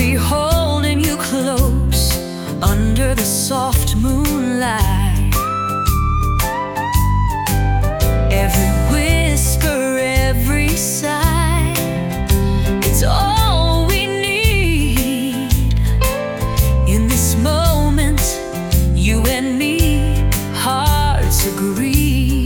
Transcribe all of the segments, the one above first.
be holding you close under the soft moonlight. Every whisper, every sigh, it's all we need. In this moment, you and me, hearts agree.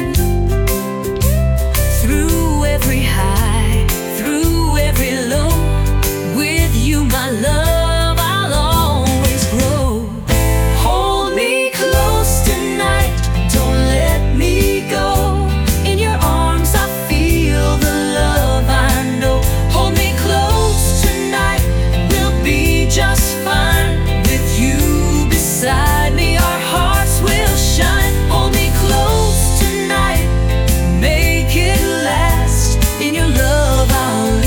Through every high, through every low, with you, my love, I'll always grow. Hold me close tonight, don't let me go. In your arms I feel the love I know. Hold me close tonight, we'll be just fine. With you beside me, our hearts will shine. Hold me close tonight, make it last. In your love I'll